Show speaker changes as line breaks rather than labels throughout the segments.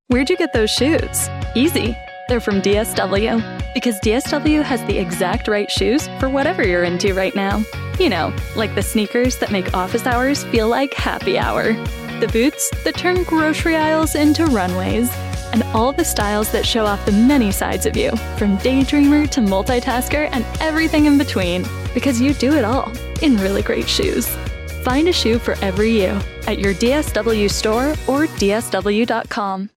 Where'd you get those shoes? Easy. They're from DSW. Because DSW has the exact right shoes for whatever you're into right now. You know, like the sneakers that make office hours feel like happy hour. The boots that turn grocery aisles into runways. And all the styles that show off the many sides of you, from daydreamer to multitasker and everything in between. Because you do it all in really great shoes. Find a shoe for every you at your DSW store or DSW.com.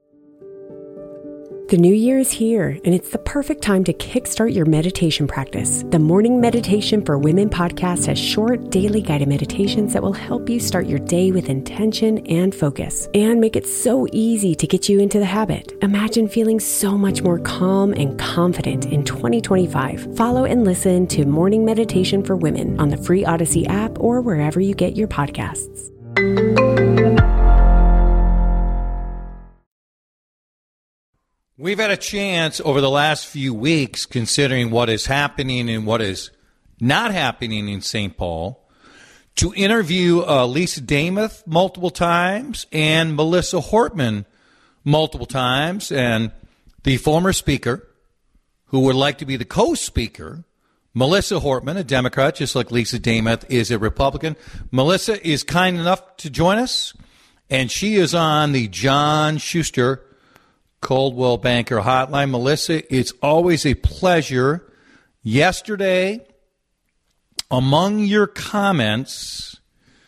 The new year is here, and it's the perfect time to kickstart your meditation practice. The Morning Meditation for Women podcast has short, daily guided meditations that will help you start your day with intention and focus, and make it so easy to get you into the habit. Imagine feeling so much more calm and confident in 2025. Follow and listen to Morning Meditation for Women on the free Odyssey app or wherever you get your podcasts.
We've had a chance over the last few weeks, considering what is happening and what is not happening in St. Paul, to interview Lisa Demuth multiple times and Melissa Hortman multiple times, and the former speaker, who would like to be the co-speaker, Melissa Hortman, a Democrat, just like Lisa Demuth is a Republican. Melissa is kind enough to join us, and she is on the John Schuster Coldwell Banker Hotline. Melissa, it's always a pleasure. Yesterday, among your comments,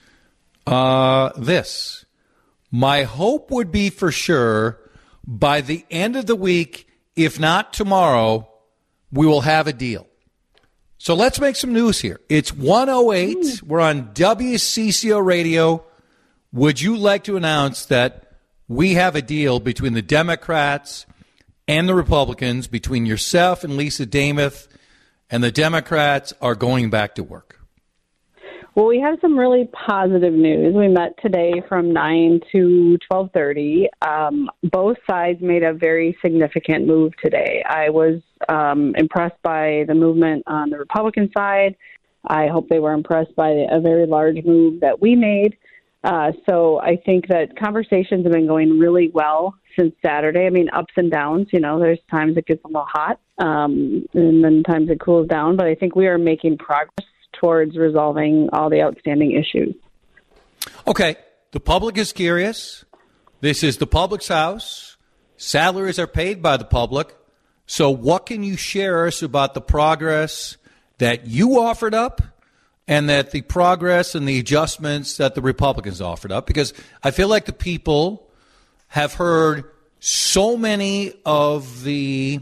this. My hope would be for sure by the end of the week, if not tomorrow, we will have a deal. So let's make some news here. It's 1:08. We're on WCCO Radio. Would you like to announce that we have a deal between the Democrats and the Republicans, between yourself and Lisa Demuth, and the Democrats are going back to work?
Well, we have some really positive news. We met today from 9 to 12:30. Both sides made a very significant move today. I was impressed by the movement on the Republican side. I hope they were impressed by a very large move that we made. So I think that conversations have been going really well since Saturday. I mean, ups and downs, you know, there's times it gets a little hot, and then times it cools down. But I think we are making progress towards resolving all the outstanding issues.
Okay. The public is curious. This is the public's house. Salaries are paid by the public. So what can you share us about the progress that you offered up, and that the progress and the adjustments that the Republicans offered up? Because I feel like the people have heard so many of the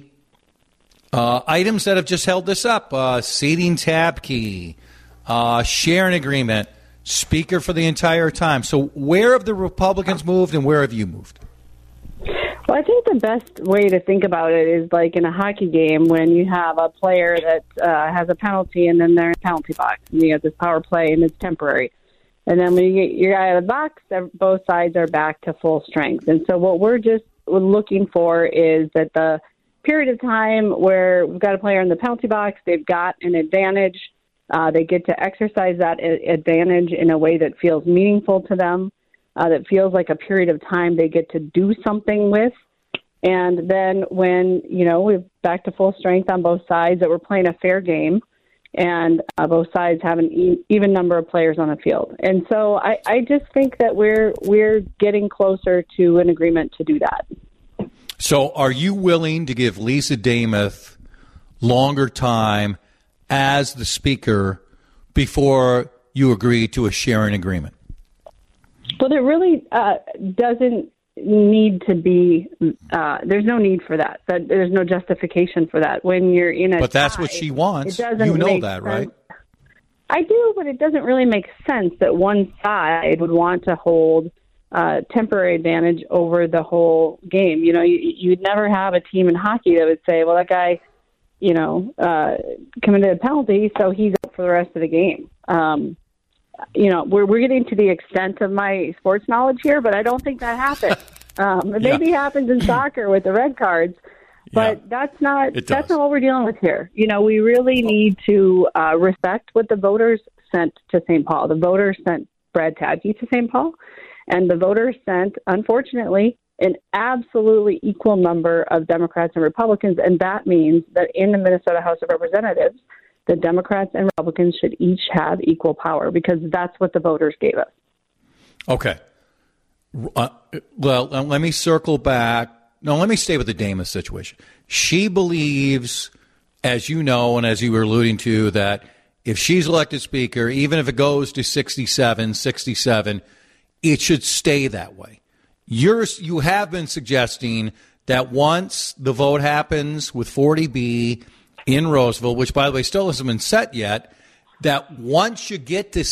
items that have just held this up. Seating tab key, sharing agreement, speaker for the entire time. So where have the Republicans moved and where have you moved?
Well, I think the best way to think about it is like in a hockey game when you have a player that has a penalty and then they're in the penalty box and you have this power play and it's temporary. And then when you get your guy out of the box, both sides are back to full strength. And so what we're looking for is that the period of time where we've got a player in the penalty box, they've got an advantage. They get to exercise that advantage in a way that feels meaningful to them. That feels like a period of time they get to do something with. And then when, you know, we're back to full strength on both sides, that we're playing a fair game, and both sides have an even number of players on the field. And so I just think that we're getting closer to an agreement to do that.
So are you willing to give Lisa Demuth longer time as the speaker before you agree to a sharing agreement?
Well, there really doesn't need to be, there's no need for that. There's no justification for that. When you're in a
But that's
tie,
what she wants.
it doesn't
You know
make
that,
sense.
right?
I do, but it doesn't really make sense that one side would want to hold temporary advantage over the whole game. You know, you'd never have a team in hockey that would say, well, that guy, you know, committed a penalty, so he's up for the rest of the game. You know, we're getting to the extent of my sports knowledge here, but I don't think that happens. It maybe happens in soccer with the red cards, but that's not what we're dealing with here. You know, we really need to respect what the voters sent to St. Paul. The voters sent Brad Tadke to St. Paul, and the voters sent, unfortunately, an absolutely equal number of Democrats and Republicans, and that means that in the Minnesota House of Representatives, the Democrats and Republicans should each have equal power because that's what the voters gave us.
Okay. Well, let me circle back. No, let me stay with the Demas situation. She believes, as you know, and as you were alluding to, that if she's elected speaker, even if it goes to 67, it should stay that way. You have been suggesting that once the vote happens with 40B in Roseville, which, by the way, still hasn't been set yet, that once you get to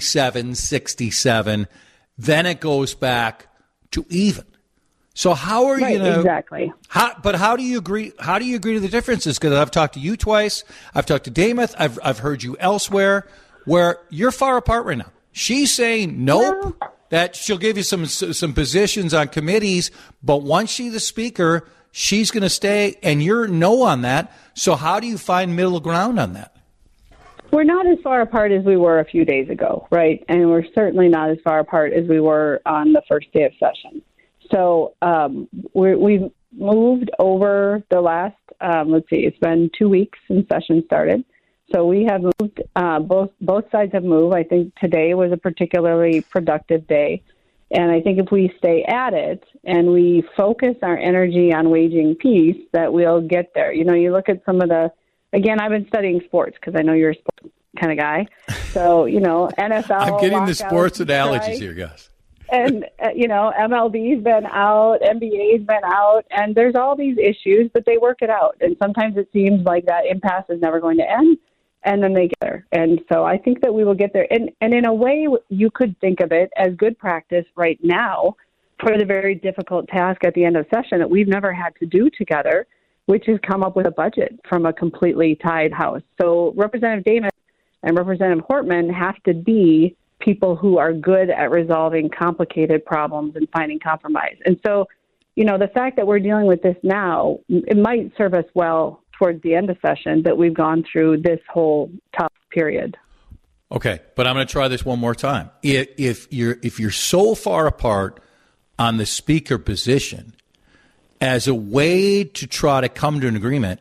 67, then it goes back to even. So how are you going to
exactly?
But how do you agree? How do you agree to the differences? Because I've talked to you twice. I've talked to Demuth. I've heard you elsewhere where you're far apart right now. She's saying nope. That she'll give you some positions on committees, but once she's the speaker, she's going to stay, and you're no on that. So how do you find middle ground on that?
We're not as far apart as we were a few days ago, right? And we're certainly not as far apart as we were on the first day of session. So we've moved over the last, it's been 2 weeks since session started. So we have moved, both sides have moved. I think today was a particularly productive day. And I think if we stay at it and we focus our energy on waging peace, that we'll get there. You know, you look at some of again, I've been studying sports because I know you're a sports kind of guy. So, NFL.
I'm getting the sports analogies here, guys.
And, MLB's been out, NBA's been out, and there's all these issues, but they work it out. And sometimes it seems like that impasse is never going to end. And then they get there. And so I think that we will get there. And in a way, you could think of it as good practice right now for the very difficult task at the end of session that we've never had to do together, which is come up with a budget from a completely tied House. So Representative Demas and Representative Hortman have to be people who are good at resolving complicated problems and finding compromise. And so, the fact that we're dealing with this now, it might serve us well towards the end of session that we've gone through this whole tough period.
Okay, but I'm going to try this one more time. If you're so far apart on the speaker position, as a way to try to come to an agreement,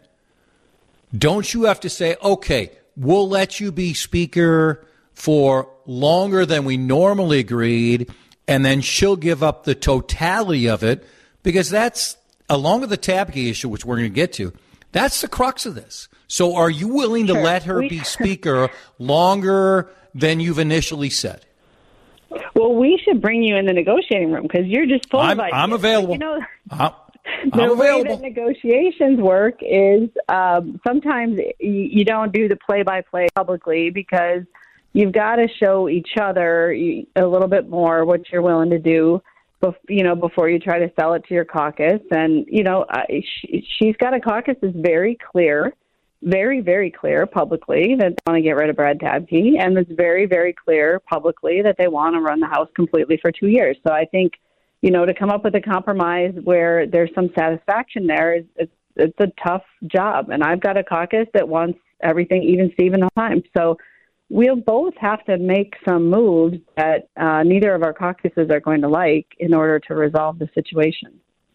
don't you have to say, okay, we'll let you be speaker for longer than we normally agreed, and then she'll give up the totality of it, because that's, along with the Tabke issue, which we're going to get to, that's the crux of this. So are you willing to let her be speaker longer than you've initially said?
Well, we should bring you in the negotiating room because you're just full of ideas.
I'm available.
The way that negotiations work is sometimes you don't do the play-by-play publicly because you've got to show each other a little bit more what you're willing to do, before you try to sell it to your caucus. And, she's got a caucus that's very clear, very, very clear publicly that they want to get rid of Brad Tabke, and it's very, very clear publicly that they want to run the House completely for 2 years. So I think, to come up with a compromise where there's some satisfaction there, it's a tough job. And I've got a caucus that wants everything even Steven all the time. So we'll both have to make some moves that neither of our caucuses are going to like in order to resolve the situation.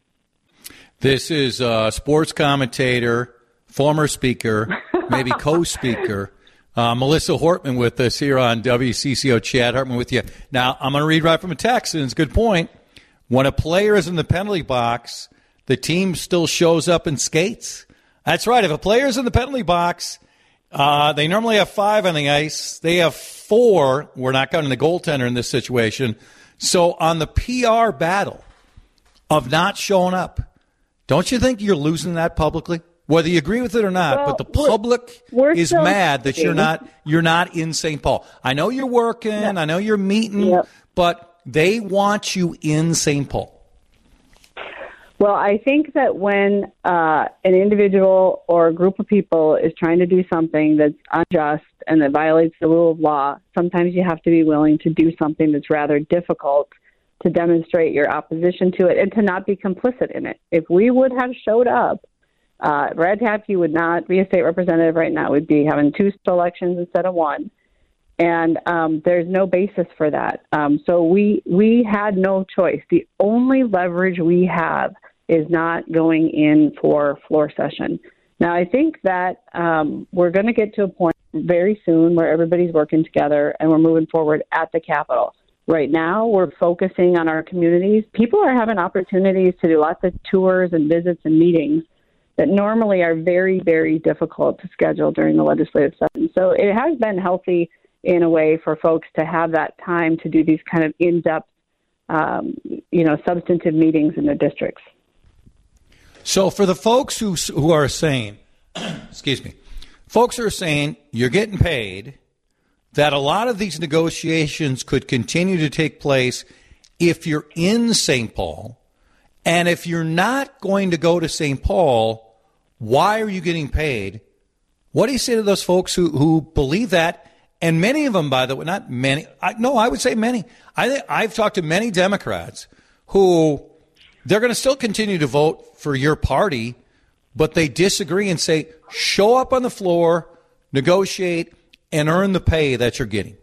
This is sports commentator, former speaker, maybe co-speaker, Melissa Hortman with us here on WCCO. Chad Hartman with you. Now, I'm going to read right from a text, and it's a good point. When a player is in the penalty box, the team still shows up and skates. That's right. If a player is in the penalty box, they normally have 5 on the ice. They have 4. We're not counting the goaltender in this situation. So on the PR battle of not showing up, don't you think you're losing that publicly? Whether you agree with it or not, but the public is mad that you're not in St. Paul. I know you're working. I know you're meeting, but they want you in St. Paul.
Well, I think that when an individual or a group of people is trying to do something that's unjust and that violates the rule of law, sometimes you have to be willing to do something that's rather difficult to demonstrate your opposition to it and to not be complicit in it. If we would have showed up, Brad Tabke would not be a state representative right now. We'd be having 2 elections instead of 1. And there's no basis for that. So we had no choice. The only leverage we have is not going in for floor session. Now, I think that we're going to get to a point very soon where everybody's working together and we're moving forward at the Capitol. Right now, we're focusing on our communities. People are having opportunities to do lots of tours and visits and meetings that normally are very, very difficult to schedule during the legislative session. So it has been healthy in a way for folks to have that time to do these kind of in-depth, substantive meetings in their districts.
So for the folks who are saying, folks are saying you're getting paid, that a lot of these negotiations could continue to take place if you're in St. Paul, and if you're not going to go to St. Paul, why are you getting paid? What do you say to those folks who believe that? And many of them, by the way, not many, I would say many. I've talked to many Democrats who they're going to still continue to vote for your party, but they disagree and say, show up on the floor, negotiate, and earn the pay that you're getting.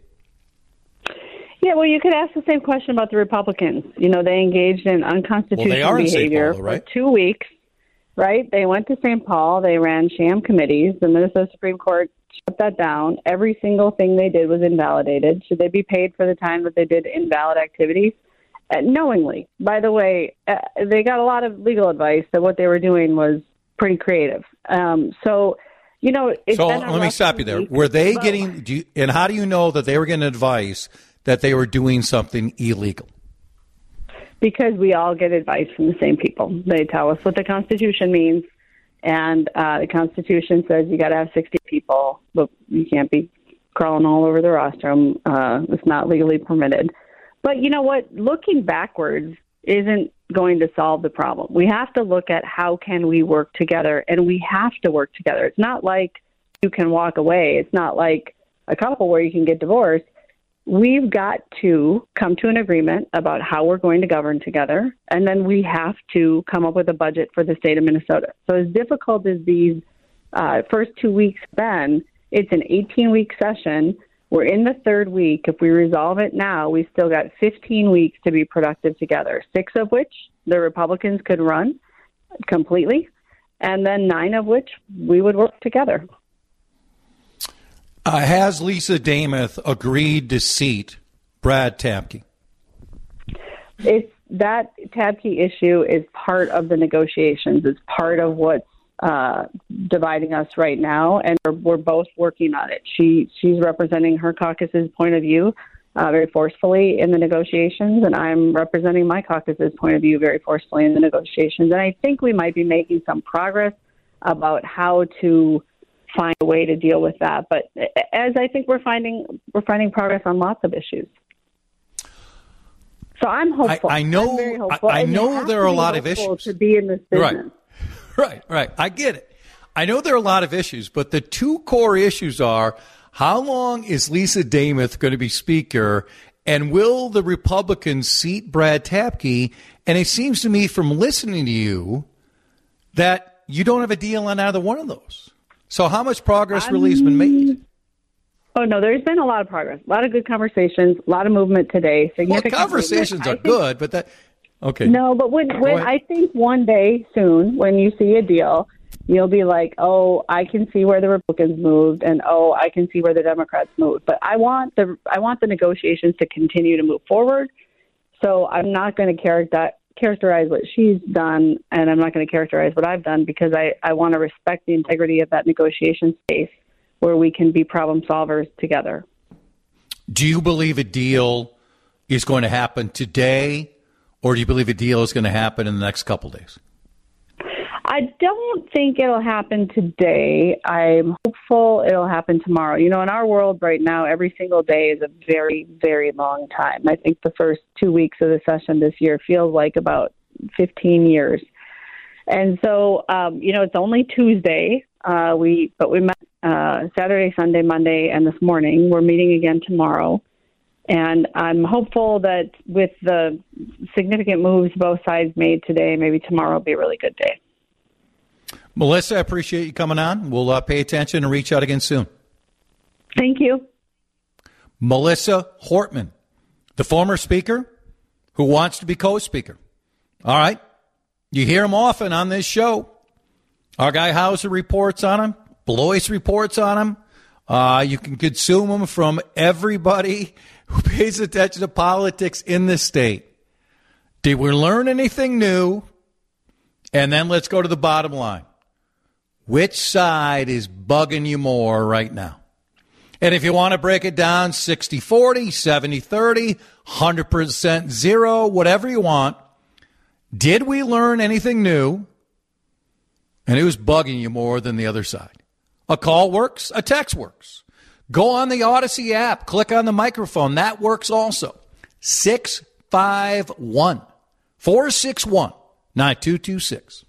Yeah,
well, you could ask the same question about the Republicans. They engaged in unconstitutional behavior for 2 weeks, right? They went to St. Paul. They ran sham committees. The Minnesota Supreme Court shut that down. Every single thing they did was invalidated. Should they be paid for the time that they did invalid activities? Knowingly. By the way, they got a lot of legal advice that what they were doing was pretty creative. So let
me stop you there. Were they getting, and how do you know that they were getting advice that they were doing something illegal?
Because we all get advice from the same people. They tell us what the Constitution means, and the Constitution says you got to have 60 people, but you can't be crawling all over the rostrum. It's not legally permitted. But you know what? Looking backwards isn't going to solve the problem. We have to look at how can we work together, and we have to work together. It's not like you can walk away. It's not like a couple where you can get divorced. We've got to come to an agreement about how we're going to govern together, and then we have to come up with a budget for the state of Minnesota. So as difficult as these first 2 weeks have been, it's an 18-week session. We're in the third week. If we resolve it now, we've still got 15 weeks to be productive together, 6 of which the Republicans could run completely, and then 9 of which we would work together.
Has Lisa Demuth agreed to seat Brad Tabke?
That Tabke issue is part of the negotiations. It's part of what's dividing us right now, and we're both working on it. She's representing her caucus's point of view very forcefully in the negotiations, and I'm representing my caucus's point of view very forcefully in the negotiations. And I think we might be making some progress about how to find a way to deal with that. But as I think we're finding progress on lots of issues. So I'm hopeful.
I know.
I'm very hopeful.
I know there are a lot of issues
to be in this business.
Right. I get it. I know there are a lot of issues, but the two core issues are: how long is Lisa Demuth going to be Speaker, and will the Republicans seat Brad Tabke? And it seems to me, from listening to you, that you don't have a deal on either one of those. So how much progress really has been made?
Oh, no, there's been a lot of progress, a lot of good conversations, a lot of movement today. Significant
conversations are good, but that – okay.
No, but when I think one day soon, when you see a deal, you'll be like, oh, I can see where the Republicans moved, and oh, I can see where the Democrats moved. But I want the negotiations to continue to move forward. So I'm not going to characterize what she's done, and I'm not going to characterize what I've done, because I want to respect the integrity of that negotiation space where we can be problem solvers together.
Do you believe a deal is going to happen today, or do you believe a deal is going to happen in the next couple of days?
I don't think it'll happen today. I'm hopeful it'll happen tomorrow. In our world right now, every single day is a very, very long time. I think the first 2 weeks of the session this year feels like about 15 years. And so, it's only Tuesday. We met Saturday, Sunday, Monday, and this morning. We're meeting again tomorrow. And I'm hopeful that with the significant moves both sides made today, maybe tomorrow will be a really good day.
Melissa, I appreciate you coming on. We'll pay attention and reach out again soon.
Thank you.
Melissa Hortman, the former speaker who wants to be co-speaker. All right. You hear him often on this show. Our guy Hauser reports on him. Blois reports on him. You can consume them from everybody who pays attention to politics in this state. Did we learn anything new? And then let's go to the bottom line. Which side is bugging you more right now? And if you want to break it down, 60-40, 70-30, 100% zero, whatever you want. Did we learn anything new? And who's bugging you more than the other side? A call works, a text works. Go on the Odyssey app, click on the microphone. That works also. 651-461-9226.